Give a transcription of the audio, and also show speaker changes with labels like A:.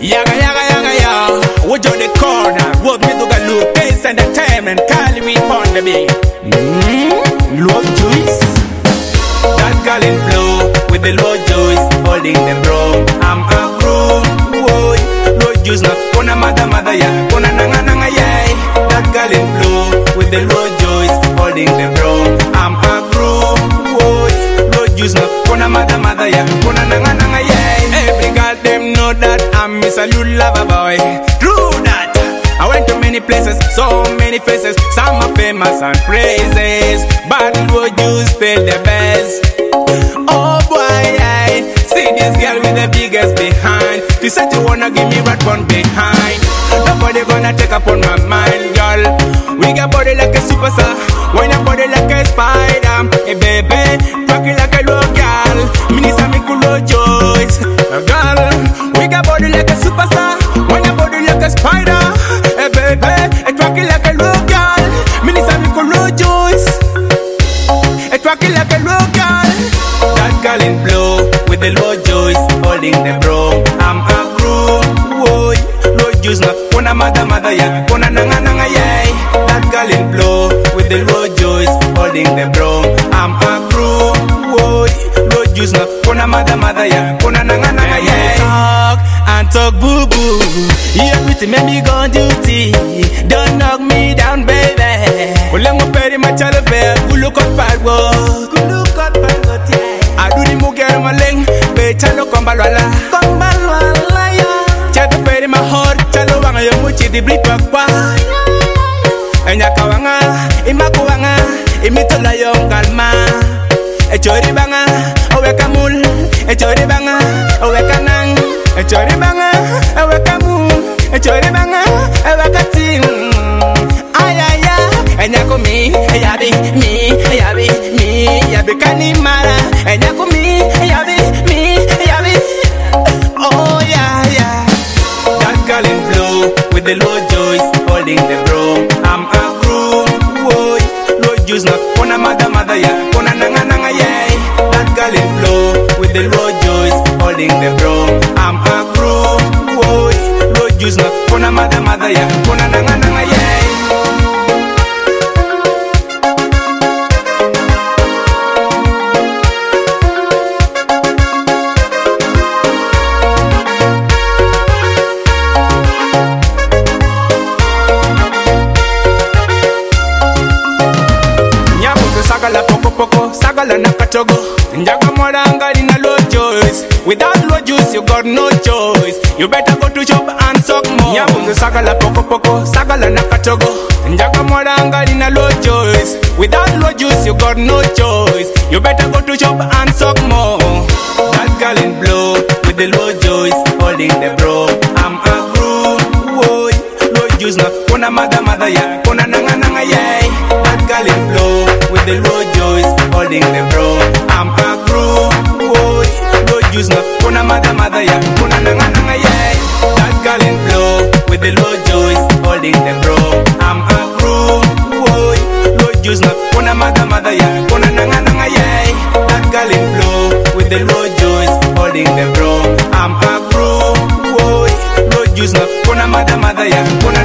A: Yaga yaga yaga ya. Would you the corner? Work me to get look. Taste entertainment. Cali we on the beat. Love juice. That girl in blue with the low juice holding the broom. I'm a groom. Whoa, low juice not kona mother ya. Kona nanga nanga yay. That girl in blue with the low juice holding the broom. I'm a groom. Whoa, low juice not kona mother ya. Kona nanga nanga yay. Every girl them know that I'm Mr. Lou Lover Boy. True that. I went to many places, so many faces. Some are famous and praises, but low juice still the best. Oh boy, I see this girl with the biggest behind. She said you wanna give me rat one behind. Nobody gonna take up on my mind, girl. We got body like a superstar, wine your body like a spider. Hey baby, rock it like a low girl. Minisa me cool joys, girl. We got body like a superstar, wine your body like a spider. Hey baby, rock it like a low girl. Minisa me cool joys, rock it like a low girl. That girl in blue with the low juice holding the broom. I'm a groom. Whoa, low juice not kona mother ya. Kona nanga nanga yay. That girl in blue with the low juice holding the broom. I'm a groom. Whoa, low juice not kona mother ya. Kona nanga nanga yay. Talk and talk boo boo. You everything make me go duty. Don't knock me down, baby. Ulengo peri machalo be. Look up bad work. Look up bad work, yeah. Aduri mugere maleng, be chalo kombalwala ya. Chado peri mahor, chalo wanga yo muchi di blipakwa. Enyaka wanga, imaku wanga, imitola yo ngalma. Echori banga, oweka mul. Echori banga, oweka nang. Echori banga, oweka mul. Echori banga, oweka ting. Ayaya, enyako mi, yabi mi, yabi mi, yabi kanimara. Enyako mi, yabi mi, yabi. Oh yeah yeah. That girl in blue with the low juice holding the broom. I'm a groom. Whoa, low juice not kona mother ya. Kona nanga nanga yay. That girl in blue with the low juice holding the broom. I'm a groom. Whoa, low juice not kona mother ya. Kona nanga nanga yay. Sagala poko poko, sagala nakatogo. Njaga moranga lina low juice. Without low juice, you got no choice. You better go to shop and suck more. Nyamungu sagala poko poko, sagala nakatogo. Njaga moranga lina low juice. Without low juice, you got no choice. You better go to shop and suck more. That girl in blue with the low juice holding the bro. I'm a groom. Whoa, low juice not kona mother ya. Kona nanga nanga yay. That girl in blue with the low juice holding the bro. I'm a groom. Whoa, low juice not kona mother ya. Kona nanga nanga yay. That girl in blue with the low juice holding the bro. I'm a groom. Whoa, low juice not kona mother ya. Kona nanga nanga yay. That girl in blue with the low juice holding the bro. I'm a groom. Whoa, low juice not kona mother ya. Kona